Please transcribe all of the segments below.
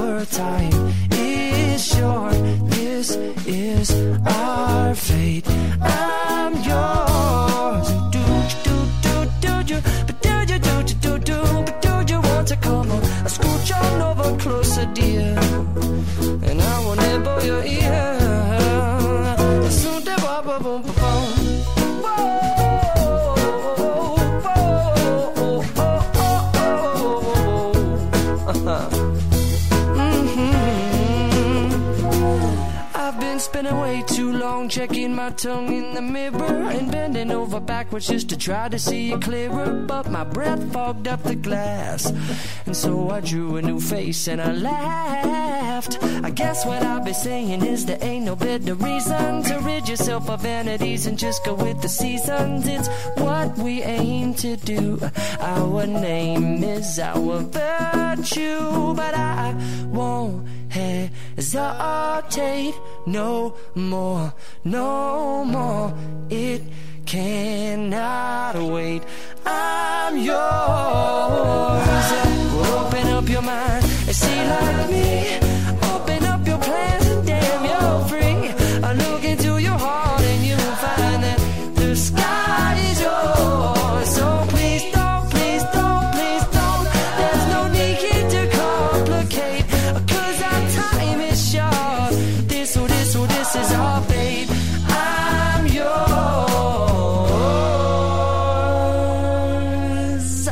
our time is short. This is our fate. I'm yours. Do you, but do you want to come on? I scooch on over closer, dear, and I will nibble your ear. Soon the boom boom boom. Spending way too long checking my tongue in the mirror and bending over backwards just to try to see it clearer, but my breath fogged up the glass, and so I drew a new face and I laughed. I guess what I'll be saying is there ain't no better reason to rid yourself of vanities and just go with the seasons. It's what we aim to do. Our name is our virtue, but I won't hesitate no more, no more. It cannot wait. I'm yours. Well, open up your mind and see like me. Open up your plans and damn, you're free. I look into your heart and you'll find that the sky is yours. So please don't, please don't, please don't. There's no need here to complicate, 'cause our time is short. This is our fate. I'm yours.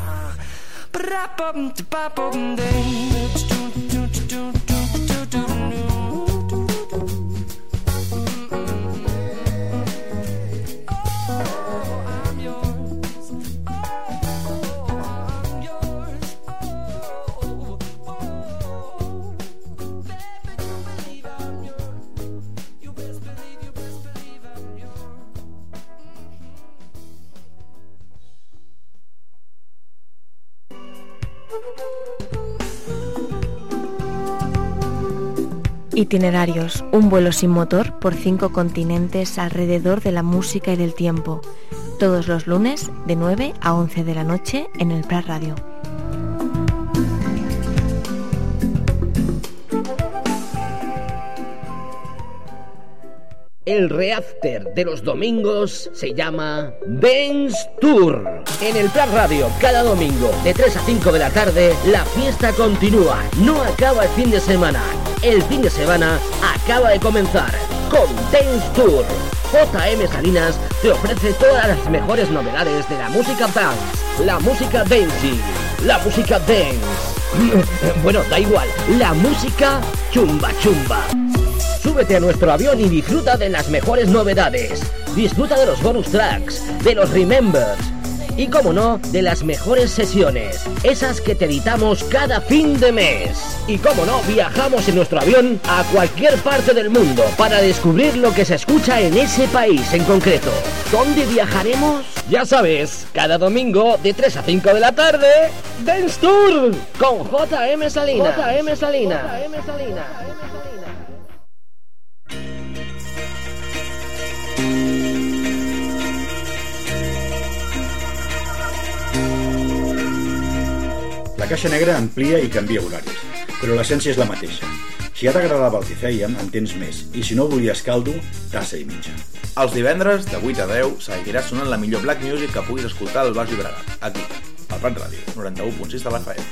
Itinerarios, un vuelo sin motor por 5 continentes alrededor de la música y del tiempo. Todos los lunes de 9 a 11 de la noche en el Prat Radio. El reafter de los domingos se llama Dance Tour. En el Prat Radio, cada domingo, de 3 a 5 de la tarde, la fiesta continúa. No acaba el fin de semana. El fin de semana acaba de comenzar con Dance Tour. JM Salinas te ofrece todas las mejores novedades de la música dance, la música dancey, la música dance. Bueno, da igual, la música chumba chumba. Súbete a nuestro avión y disfruta de las mejores novedades. Disfruta de los bonus tracks, de los remembers y, como no, de las mejores sesiones, esas que te editamos cada fin de mes. Y, como no, viajamos en nuestro avión a cualquier parte del mundo para descubrir lo que se escucha en ese país en concreto. ¿Dónde viajaremos? Ya sabes, cada domingo de 3 a 5 de la tarde, Dance Tour con JM Salinas. JM Salinas. JM Salinas. La Caixa Negra amplia i canvia horaris, però l'essència és la mateixa. Si ja t'agradava el que fèiem, en tens més, i si no volies caldo, tassa i mitja. Els divendres, de 8 a 10, seguirà sonant la millor black music que puguis escoltar al Baix Llobregat, aquí, al Prat Ràdio, 91.6 de l'FM.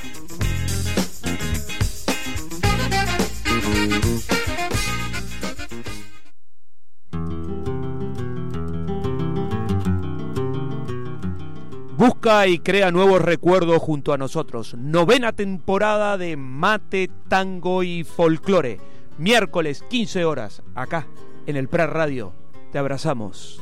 Busca y crea nuevos recuerdos junto a nosotros. 9ª temporada de Mate, Tango y Folclore. Miércoles, 15 horas, acá, en el Prat Radio. Te abrazamos.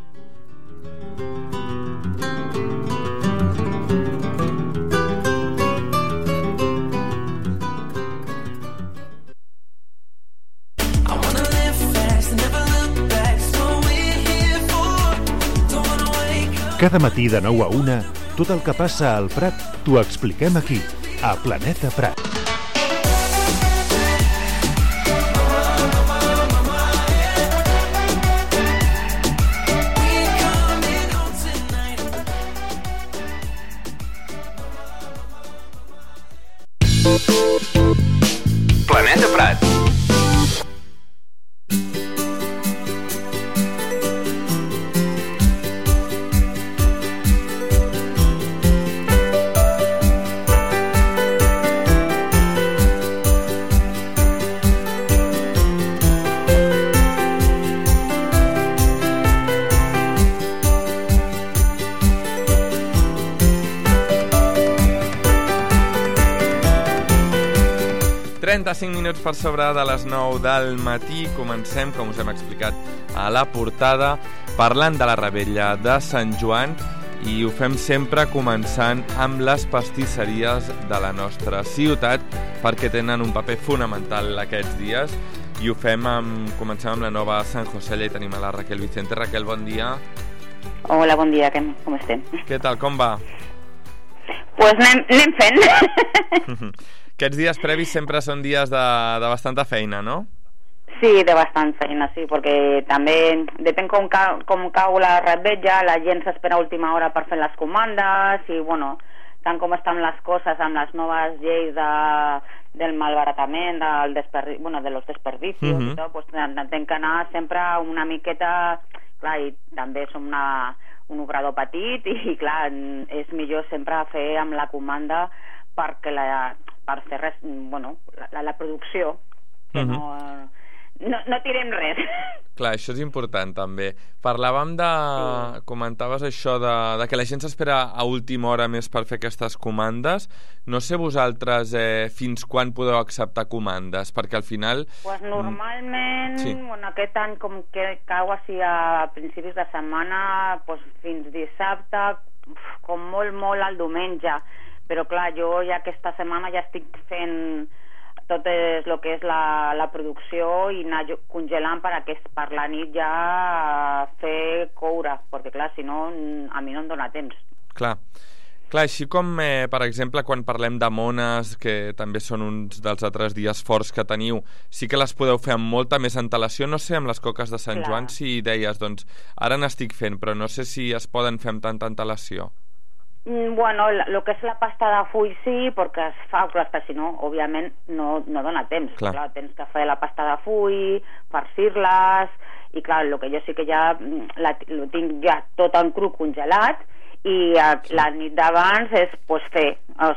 Cada matí de 9 a 1, tot el que passa al Prat t'ho expliquem aquí, a Planeta Prat. Canet de Prat. Cinc minuts per sobre de les 9 del matí. Comencem, com us hem explicat a la portada, parlant de la revetlla de Sant Joan, i ho fem sempre començant amb les pastisseries de la nostra ciutat, perquè tenen un paper fonamental aquests dies, i ho fem comencem amb la nova San José. Allà hi tenim a la Raquel Vicente. Raquel, bon dia. Hola, bon dia, com estem? Què tal, com va? Pues anem fent. Aquests dies previs sempre són dies de bastanta feina, no? Sí, de bastant feina, sí, perquè també depèn com cau la revetlla, la gent s'espera a última hora per fer les comandes, i bueno, tant com estan les coses amb les noves lleis del malbaratament, de los desperdicios i tot, pues hem que anar sempre una miqueta, clar, i també som un obrador petit, i clar, és millor sempre fer amb la comanda perquè per fer res, bueno, la producció, que no tirem res. Clar, això és important també. Parlàvem comentaves això de que la gent s'espera a última hora més per fer aquestes comandes. No sé vosaltres fins quan podeu acceptar comandes, perquè al final... Pues normalment, bueno, aquest any com que cau així a principis de setmana, pues fins dissabte, com molt al diumenge. Però clar, jo ja aquesta setmana ja estic fent tot el que és la producció i anar congelant per la nit ja fer coure, perquè clar, si no a mi no em dóna temps. Clar, així com per exemple quan parlem de mones, que també són uns dels altres dies forts que teniu, sí que les podeu fer amb molta més antelació. No sé, amb les coques de Sant Joan, si deies, doncs ara n'estic fent, però no sé si es poden fer amb tanta antelació. Bueno, el que és la pasta de full sí, perquè es fa, però si no, òbviament no dona temps. Clar, tens que fer la pasta de full, farcir-les, i clar, el que jo sí que ja lo tinc ja tot en cru congelat, i la nit d'abans és pues, fer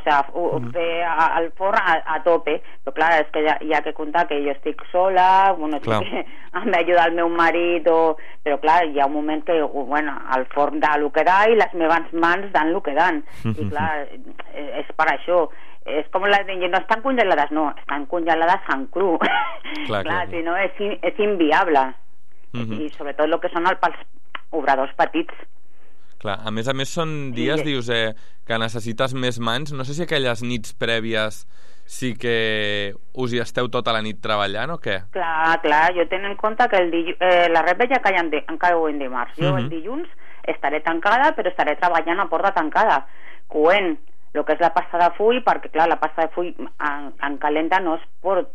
al forn a tope. Però clar, és que ja que comptar que jo estic sola, bueno, que em va ajudar el meu marit, però clar, hi ha un moment que bueno, el forn da el que da i les meves mans dan el que dan, i clar, és per això. És com les d'ingenier, no estan congelades, no, estan congelades en cru. Clar, si no és inviable. I sobretot el que són pels obradors petits. Clar, a més són dies, dius, que necessites més mans. No sé si aquelles nits prèvies sí que us hi esteu tota la nit treballant o què? Clar, jo tenc en compte que la revetlla cau en dimarts. Jo el dilluns estaré tancada, però estaré treballant a porta tancada, coent el que és la pasta de full, perquè clar, la pasta de full en calenta no es pot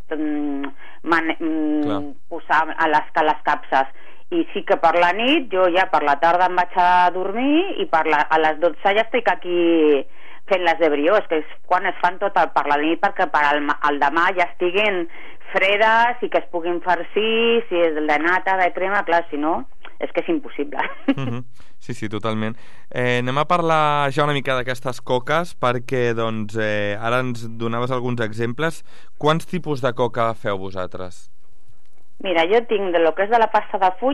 posar a les capses. I sí que per la nit, jo ja per la tarda em vaig a dormir, i a les 12 ja estic aquí fent les de briós, que és quan es fan tot per la nit, perquè per al demà ja estiguin fredes i que es puguin farcir, si és de nata, de crema, clar, si no, és que és impossible. Sí, totalment. Anem a parlar ja una mica d'aquestes coques, perquè doncs, ara ens donaves alguns exemples. Quants tipus de coca feu vosaltres? Mira, jo tinc lo que és de la pasta de full,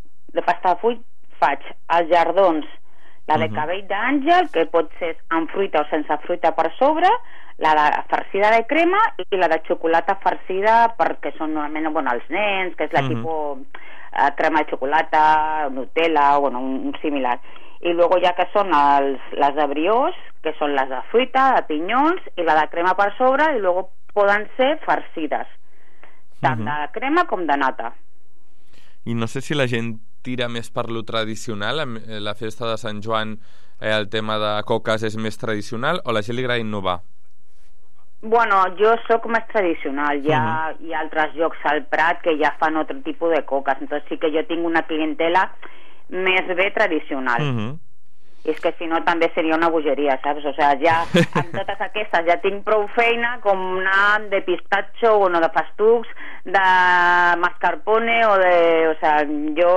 faig els jardons, la de cabell d'àngel, que pot ser amb fruita o sense fruita per sobre, la de farcida de crema i la de xocolata farcida, perquè són normalment els nens, que és la tipus crema de xocolata, Nutella, bueno, un similar. I luego ja que són les de briós, que són les de fruita, de pinyons, i la de crema per sobre, i luego poden ser farcides, tant de crema com de nata. I no sé si la gent tira més per lo tradicional, la festa de Sant Joan, el tema de coques és més tradicional, o la gent li agrada innovar? Bueno, jo sóc més tradicional. Hi ha altres llocs al Prat que ja fan altre tipus de coques, entonces sí que jo tinc una clientela més bé tradicional. I és que si no també seria una bogeria, saps? O sigui, ja amb totes aquestes ja tinc prou feina com anar de pistatxo o no de festucs, de mascarpone o de... O sigui, jo...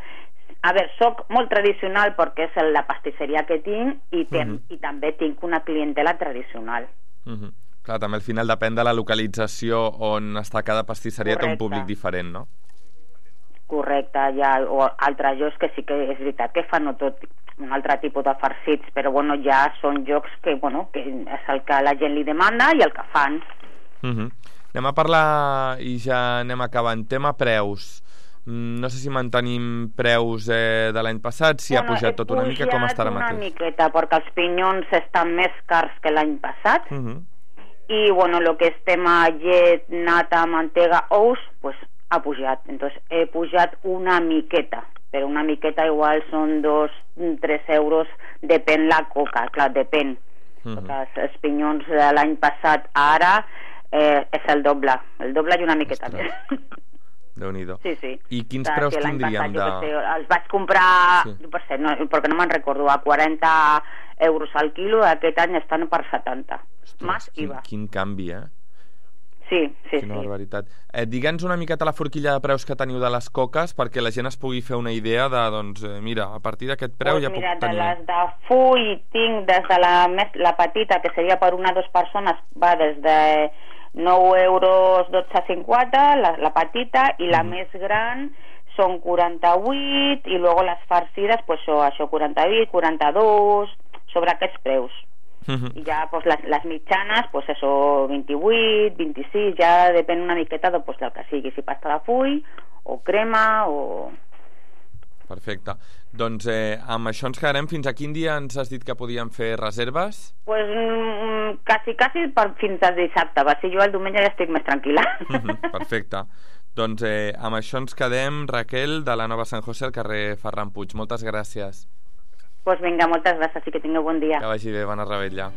A veure, soc molt tradicional perquè és la pastisseria que tinc i també tinc una clientela tradicional. Clar, també al final depèn de la localització on està cada pastisseria, té un públic diferent, no? Correcte, o altres llocs que sí que és veritat que fan tot un altre tipus de farcits, però bueno, ja són llocs que és el que la gent li demanda i el que fan. Anem a parlar i ja anem acabant. Tema preus. No sé si mantenim preus de l'any passat, si ha pujat tot una mica, com està ara mateix? Una miqueta, perquè els pinyons estan més cars que l'any passat, i bueno, lo que és tema llet, nata, mantega, ous, pues ha pujat. Entonces he pujat una miqueta, però una miqueta igual són 2-3 euros, depèn la coca, clar, depèn. Els pinyons de l'any passat a ara és el doble i una miqueta més. Déu-n'hi-do. Sí. I quins preus tindríem de... Els vaig comprar, perquè no me'n recordo, a 40 euros al quilo, aquest any estan per 70. Más IVA. Quin canvi, eh? Sí. Quina barbaritat. Digue'ns una miqueta la forquilla de preus que teniu de les coques perquè la gent es pugui fer una idea de, doncs, mira, a partir d'aquest preu ja puc tenir... De les de full tinc des de la petita, que seria per una o dues persones, va des de 9 euros 12,50 la petita, i la més gran són 48, i luego les farcides pues això 48, 42, sobre aquests preus. I ja pues, les mitjanes pues això 28, 26, ja depèn una miqueta del que sigui, si pasta de full o crema o... Perfecte. Doncs amb això ens quedarem. Fins a quin dia ens has dit que podíem fer reserves? Pues quasi fins al dissabte, va ser jo el diumenge ja estic més tranquil·la. Perfecte. Doncs amb això ens quedem. Raquel, de la Nova Sant José, al carrer Ferran Puig. Moltes gràcies. Pues vinga, moltes gràcies i que tingueu bon dia. Que vagi bé, bona revetlla.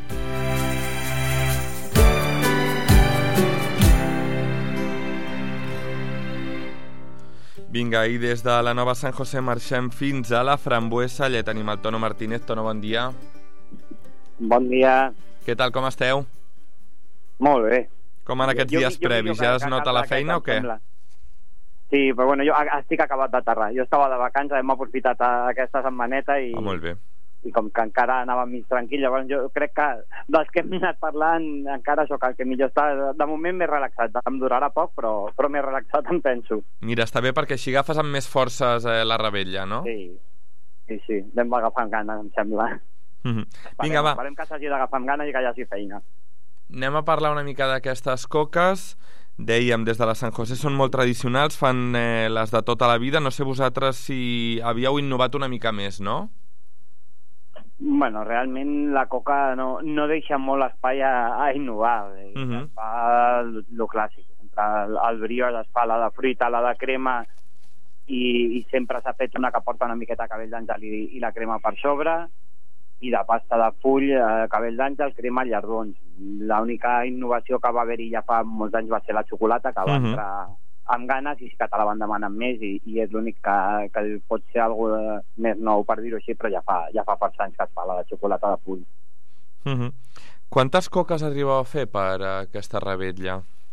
Vinga, i des de la Nova Sant José marxem fins a la Frambuesa. Allà tenim el Tono Martínez. Tono, bon dia. Bon dia. Què tal, com esteu? Molt bé. Com en aquests dies previs? Ja es nota la feina o què? Sí, però bueno, jo estic acabat d'aterrar. Jo estava de vacances, hem aprofitat aquesta setmaneta i... molt bé. I com que encara anava mig tranquil, llavors jo crec que dels que hem anat parlant encara sóc el que millor està. De moment m'he relaxat, em durarà poc, però m'he relaxat, em penso. Mira, està bé perquè així agafes amb més forces la revetlla, no? Sí, anem agafant gana, em sembla. Vinga, va. Esperem que s'hagi d'agafar amb gana i que hi hagi feina. Anem a parlar una mica d'aquestes coques. Dèiem, des de la Sant José són molt tradicionals, fan les de tota la vida. No sé vosaltres si havíeu innovat una mica més, no? Bueno, realment la coca no deixa molt espai a innovar. Es fa lo clàssic. Entre el brioix es fa la de fruita, la de crema, i sempre s'ha fet una que porta una miqueta de cabell d'àngel i la crema per sobre, i de pasta de full, cabell d'àngel, crema, llardons. L'única innovació que va haver-hi ja fa molts anys va ser la xocolata, que va entrar amb ganes i sí que te la van demanar més, i és l'únic que pot ser alguna més nou, per dir-ho així, però ja fa força anys que es fa la de xocolata de full. Quantes coques arribeu a fer per aquesta revetlla?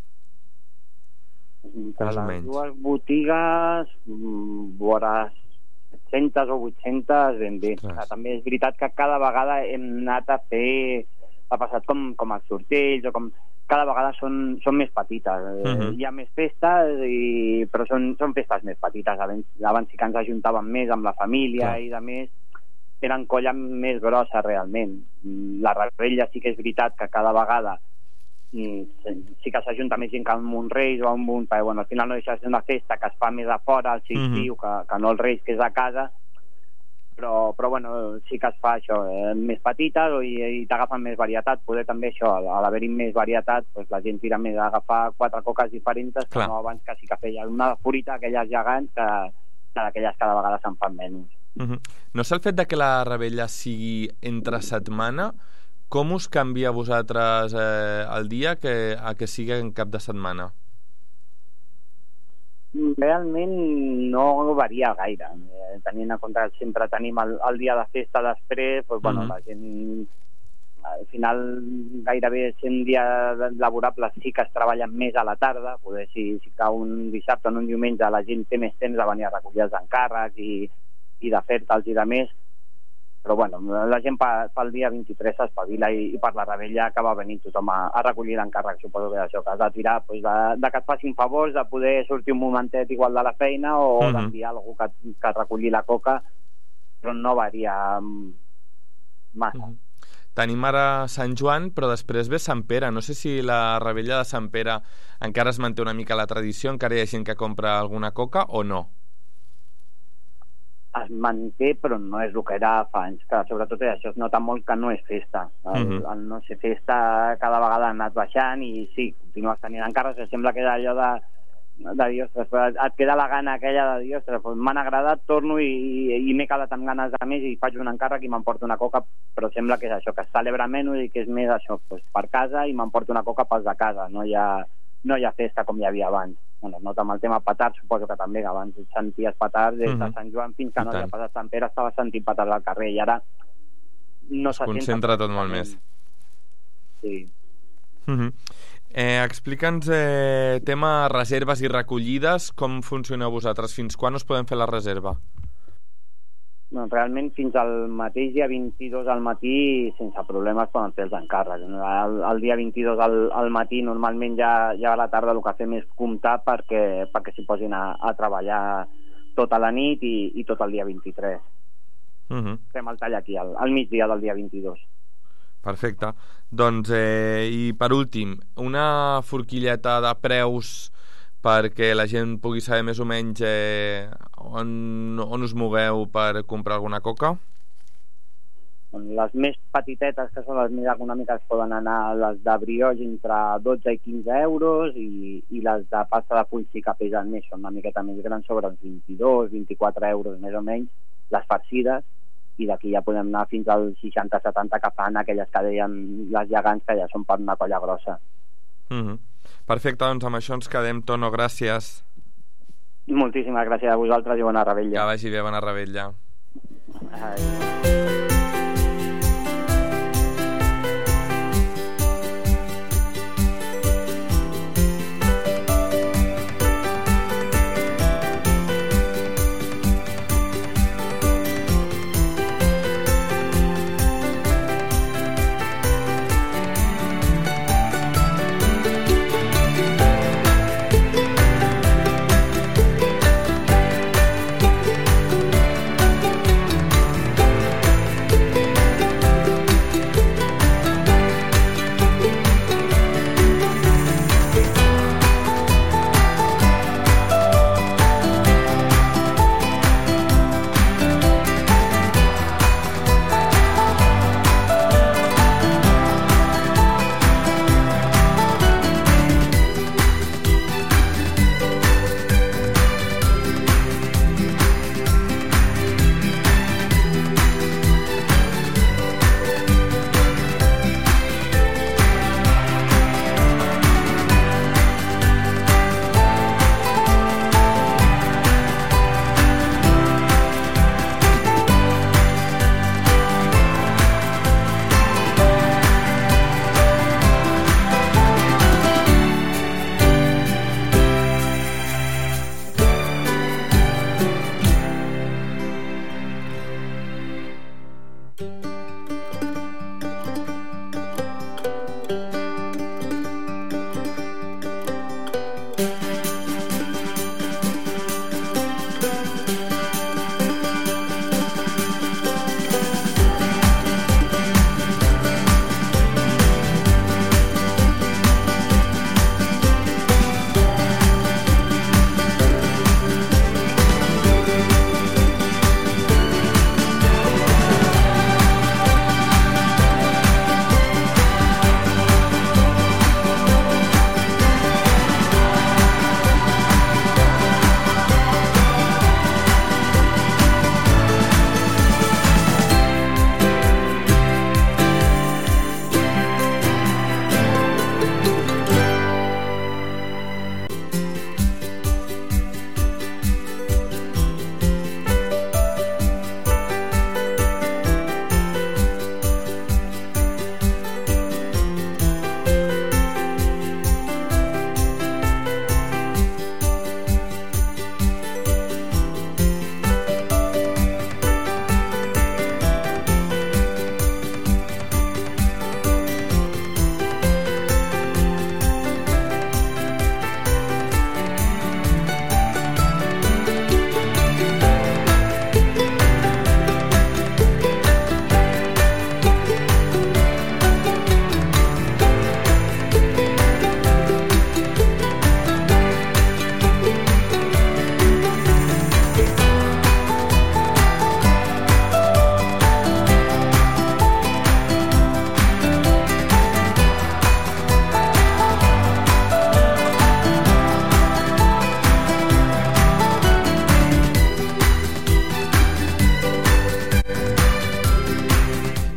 Per les dues botigues veuràs 700 o 800 ben bé. També és veritat que cada vegada hem anat a fer, ha passat com els sortells, o com cada vegada són més petites. Hi ha més festes, però són festes més petites. Abans sí que ens ajuntàvem més amb la família i de més, eren colla més grossa realment. La revetlla sí que és veritat que cada vegada sí que s'ajunta més gent que amb un Reis o amb un... Bueno, al final no deixa de ser una festa que es fa més a fora, al Sistiu, que no el Reis, que és a casa, però bueno, sí que es fa això, més petita, i t'agafen més varietat. Poder també això, a l'haver-hi més varietat, doncs la gent tira més a agafar 4 coques diferents, que no abans, que sí que feia una furita, aquelles gegants, que d'aquelles cada vegada se'n fan menys. No sé el fet de que la revetlla sigui entre setmana, com us canvia a vosaltres el dia a que sigui en cap de setmana? Realment no varia gaire. Tenint en compte que sempre tenim el dia de festa després, doncs, bueno, la gent al final gairebé 100 dies laborables sí que es treballen més a la tarda, poder si cau un dissabte o un diumenge la gent té més temps de venir a recollir els encàrrecs i de fer-te'ls i de més, però bueno, la gent pel dia 23 s'espavila i per la rebella acaba venint tothom a recollir l'encàrrec. Suposo que això, que has de tirar de que et facin favors, de poder sortir un momentet igual de la feina o d'enviar algú que recolli la coca, però no varia massa. Tenim ara Sant Joan, però després ve Sant Pere. No sé si la rebella de Sant Pere encara es manté una mica la tradició, encara hi ha gent que compra alguna coca o no? Es manté, però no és el que era fa anys, que sobretot això es nota molt que no és festa. El no ser festa cada vegada ha anat baixant i sí, continues tenint encàrrecs, sembla que era allò de dir, ostres, et queda la gana aquella de dir, ostres, m'han agradat, torno i m'he quedat amb ganes de més i faig un encàrrec i m'emporto una coca, però sembla que és això, que es celebra menys i que és més això, doncs, per casa i m'emporto una coca pels de casa, no hi ha festa com hi havia abans. Bueno, es nota amb el tema petards, suposo que també, que abans senties petards des de Sant Joan fins que no havia passat Sant Pere, estava sentint petards al carrer i ara no se sent... Concentra tot molt més. Sí. Explica'ns tema reserves i recollides, com funcioneu vosaltres, fins quan us podem fer la reserva? Bueno, realment fins al mateix dia 22 al matí sense problemes poden fer els encàrrecs. El dia 22 al matí normalment ja a la tarda el que fem és comptar perquè s'hi posin a treballar tota la nit i tot el dia 23. Fem el tall aquí al migdia del dia 22. Perfecte. Doncs, i per últim, una forquilleta de preus perquè la gent pugui saber més o menys on us mogueu per comprar alguna coca? Les més petitetes, que són les més econòmiques, poden anar les de brioix entre 12 i 15 euros i les de pasta de full sí que pesen més, són una miqueta més grans, sobre uns 22-24 euros més o menys, les farcides, i d'aquí ja podem anar fins als 60-70 que fan aquelles que deien les gegants, que ja són per una colla grossa. Perfecte, doncs amb això ens quedem. Tono, gràcies. Moltíssimes gràcies a vosaltres i bona rebella. Que vagi bé, bona rebella.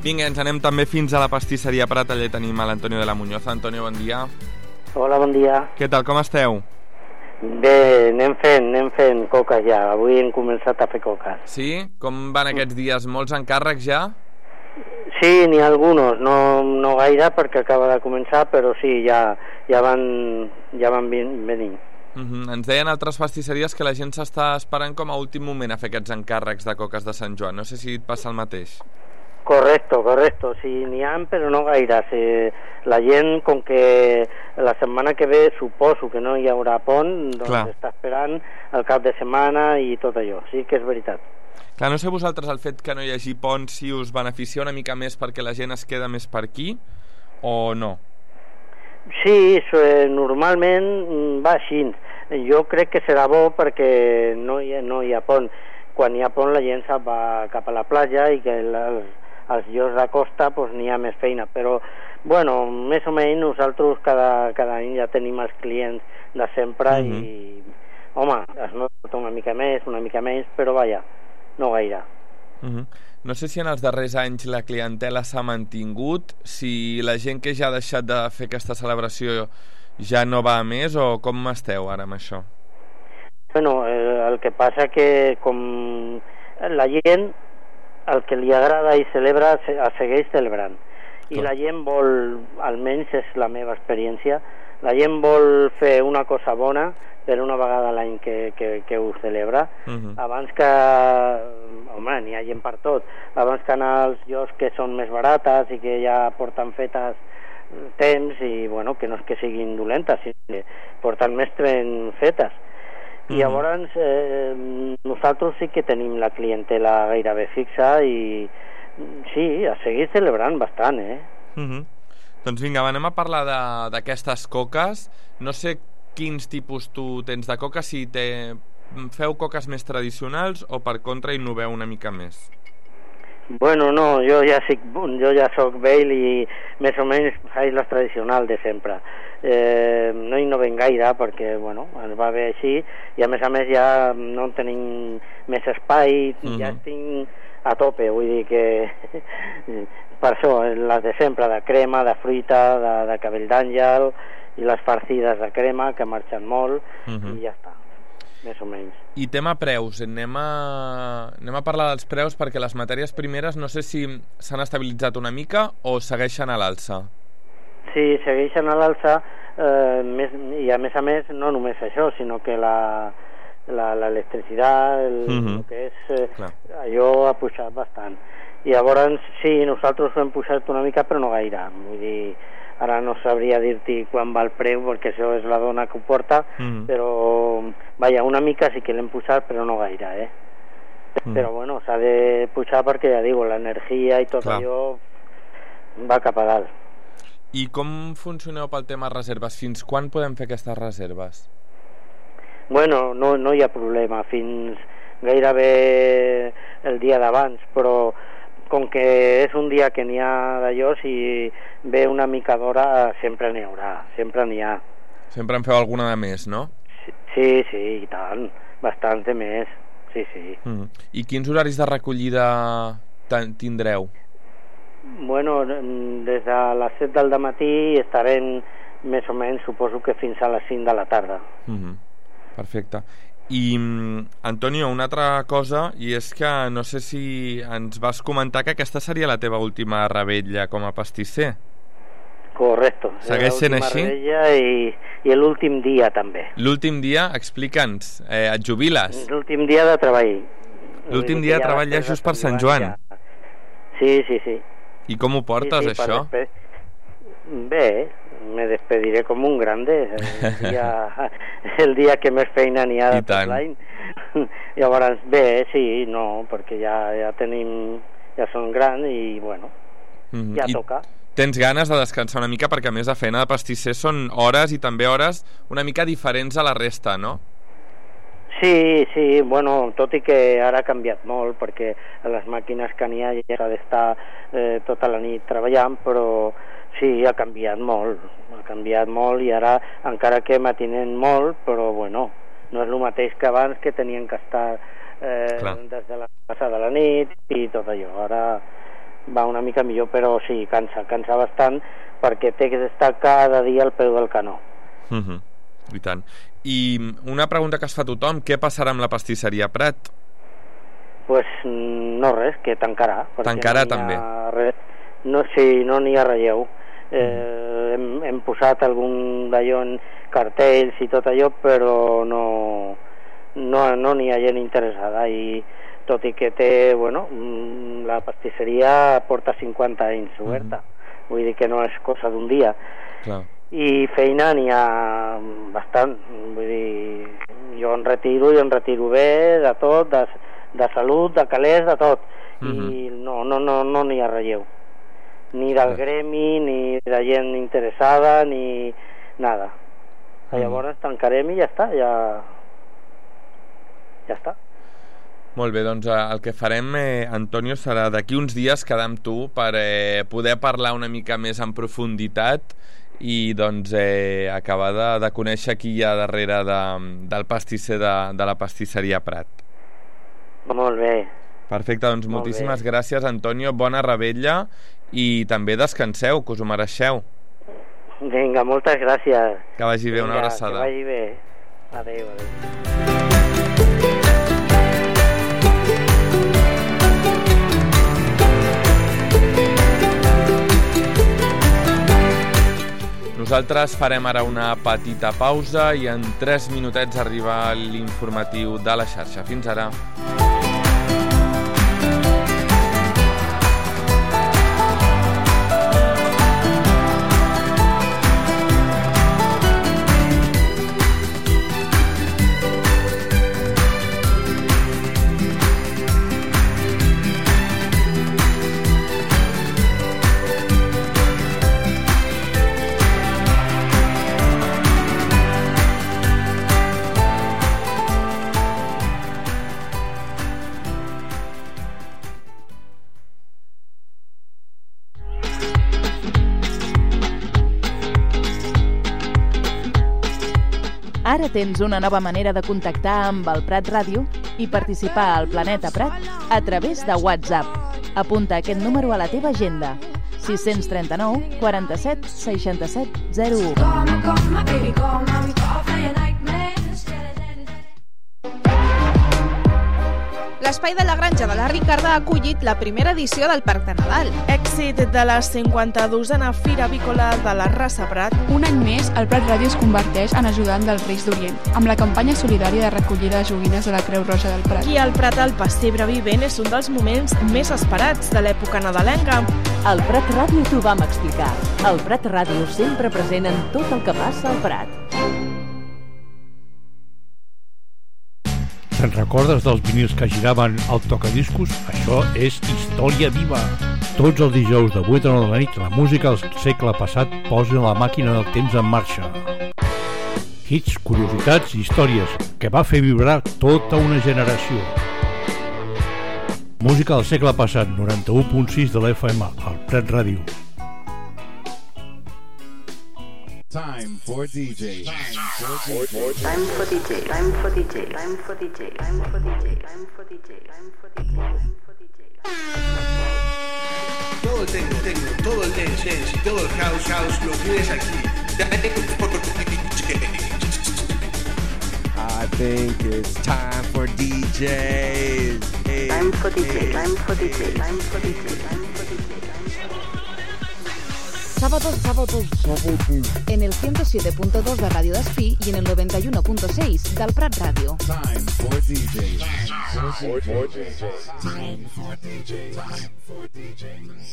Vinga, ens anem també fins a la pastisseria Prat. Allà tenim a l'Antonio de la Muñoz. Antonio, bon dia. Hola, bon dia. Què tal, com esteu? Bé, anem fent coques ja. Avui hem començat a fer coques. Sí? Com van aquests dies? Molts encàrrecs ja? Sí, n'hi ha alguns, no gaire perquè acaba de començar, però sí, ja van venint. Ens deien altres pastisseries que la gent s'està esperant com a últim moment a fer aquests encàrrecs de coques de Sant Joan. No sé si et passa el mateix. Correcto, sí, n'hi ha, però no gaire. La gent, com que la setmana que ve suposo que no hi haurà pont, doncs està esperant el cap de setmana i tot allò. Sí que és veritat. Clar, no sé vosaltres el fet que no hi hagi pont si us beneficia una mica més perquè la gent es queda més per aquí o no? Sí, normalment va així. Jo crec que serà bo perquè no hi ha pont. Quan hi ha pont la gent se'n va cap a la platja i que als llocs de costa doncs, n'hi ha més feina. Però, bueno, més o menys nosaltres cada any ja tenim els clients de sempre i, home, es nota una mica més, però vaja, no gaire. No sé si en els darrers anys la clientela s'ha mantingut, si la gent que ja ha deixat de fer aquesta celebració ja no va a més, o com esteu ara amb això? Bueno, el que passa que com la gent, el que li agrada i celebra, segueix celebrant. I la gent vol, almenys és la meva experiència, la gent vol fer una cosa bona per una vegada a l'any que ho celebra, abans que, home, n'hi ha gent per tot, abans que anar als llocs que són més barates i que ja porten fetes temps i, bueno, que no és que siguin dolentes, sinó que porten més fetes. I llavors nosaltres sí que tenim la clientela gairebé fixa i sí, a seguir celebrant bastant, Doncs vinga, anem a parlar d'aquestes coques. No sé quins tipus tu tens de coca, si feu coques més tradicionals o per contra innoveu una mica més? Bueno, no, jo ja soc vell i més o menys faig les tradicionals de sempre. No innovem gaire perquè, bueno, ens va bé així i a més ja no tenim més espai, ja estic a tope, vull dir que per això, les de sempre, de crema, de fruita, de cabell d'àngel i les farcides de crema que marxen molt i ja està, més o menys. I tema preus, anem a parlar dels preus perquè les matèries primeres no sé si s'han estabilitzat una mica o segueixen a l'alça. Sí, segueixen a l'alça i a més no només això, sinó que l'electricitat, el que és allò ha pujat bastant. I llavors sí, nosaltres ho hem pujat una mica però no gaire, vull dir, ara no sabria dir-t'hi quan va el preu perquè això és la dona que ho porta, però vaja, una mica sí que l'hem pujat però no gaire, però bueno, s'ha de pujar perquè ja digo, l'energia i tot allò va cap a dalt. I com funcioneu pel tema reserves? Fins quan podem fer aquestes reserves? Bueno, no hi ha problema, fins gairebé el dia d'abans, però com que és un dia que n'hi ha d'allò, si ve una mica d'hora sempre n'hi haurà, sempre n'hi ha. Sempre en feu alguna de més, no? Sí, i tant, bastant de més, sí. I quins horaris de recollida tindreu? Bueno, des de les 7 del dematí estarem més o menys, suposo que fins a les 5 de la tarda. Perfecte. I, Antonio, una altra cosa, i és que no sé si ens vas comentar que aquesta seria la teva última revetlla com a pastisser. Correcte. Segueix sent així? I l'últim dia també. L'últim dia, explica'ns, et jubiles? L'últim dia de treball. L'últim dia de treball ja just per Sant Joan? Sí. I com ho portes, això? Bé, me despediré com un grande, el dia que més feina n'hi ha de tot l'any. Llavors, bé, sí, no, perquè ja tenim, ja som grans i, bueno, ja toca. Tens ganes de descansar una mica perquè a més la feina de pastisser són hores i també hores una mica diferents a la resta, no? Sí, bueno, tot i que ara ha canviat molt perquè a les màquines que n'hi ha ja s'ha d'estar tota la nit treballant, però sí, ha canviat molt i ara encara que matinen molt, però bueno, no és el mateix que abans que tenien que estar des de la passada de la nit i tot allò. Ara va una mica millor, però sí, cansa bastant, perquè té que estar cada dia al peu del canó. I tant. I una pregunta que es fa tothom, què passarà amb la pastisseria Prat? Pues no res, que tancarà. Tancarà també? No, sí, no n'hi ha relleu. Hem posat algun d'allò en cartells i tot allò, però no n'hi ha gent interessada, i tot i que té, bueno, la pastisseria porta 50 anys oberta, vull dir que no és cosa d'un dia. Clar. I feina n'hi ha bastant, vull dir, jo en retiro bé, de tot, de salut, de calés, de tot, i no n'hi ha relleu, ni del gremi, ni de gent interessada, ni nada. Llavors tancarem i ja està, ja està. Molt bé, doncs el que farem, Antonio, serà d'aquí uns dies quedar amb tu per poder parlar una mica més en profunditat i doncs acabar de conèixer qui hi ha darrere del pastisser de la pastisseria Prat. Molt bé. Perfecte, doncs moltíssimes gràcies, Antonio, bona revetlla i també descanseu, que us ho mereixeu. Vinga, moltes gràcies. Que vagi bé, una abraçada. Que vagi bé. Adéu. Nosaltres farem ara una petita pausa i en 3 minutets arriba l'informatiu de la xarxa. Fins ara. Ara tens una nova manera de contactar amb el Prat Ràdio i participar al Planeta Prat a través de WhatsApp. Apunta aquest número a la teva agenda: 639 47 67 01. L'Espai de la Granja de la Ricarda ha acollit la primera edició del Parc de Nadal. Èxit de la 52a Fira Avícola de la Raça Prat. Un any més, el Prat Ràdio es converteix en ajudant dels Reis d'Orient, amb la campanya solidària de recollida de joguines de la Creu Roja del Prat. I al Prat el pessebre vivent és un dels moments més esperats de l'època nadalenca. Al Prat Ràdio t'ho vam explicar. El Prat Ràdio sempre present en tot el que passa al Prat. Te'n recordes dels vinils que giraven al tocadiscos? Això és història viva. Tots els dijous de 8 a 9 de la nit, la música del segle passat posa la màquina del temps en marxa. Hits, curiositats i històries que va fer vibrar tota una generació. Música del segle passat, 91.6 de l'FM, al Prat Ràdio. Time for DJ. Time for DJ. Time for DJ. Time for DJ. Time for DJ. Time for DJ. Time for DJ. Time for DJ. Time for DJ. Todo el techno, todo el dance y todo el house lo tienes aquí. I think it's time for DJs. Time for DJ. Time for DJ. Time for DJ. Time for DJ. Sábados en el 107.2 de Radio Despí y en el 91.6 del Prat Ràdio. Time for DJ. Time for DJ. Time for DJ. Time for DJ.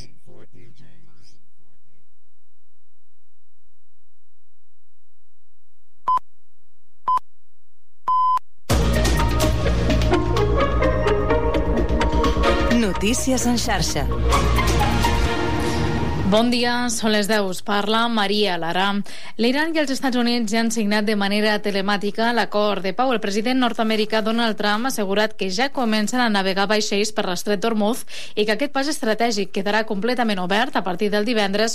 Notícies en xarxa. Bon dia, són les 10. Us parla Maria Lara. L'Iran i els Estats Units ja han signat de manera telemàtica l'acord de pau. El president nord-americà Donald Trump ha assegurat que ja comencen a navegar vaixells per l'estret d'Ormuz i que aquest pas estratègic quedarà completament obert a partir del divendres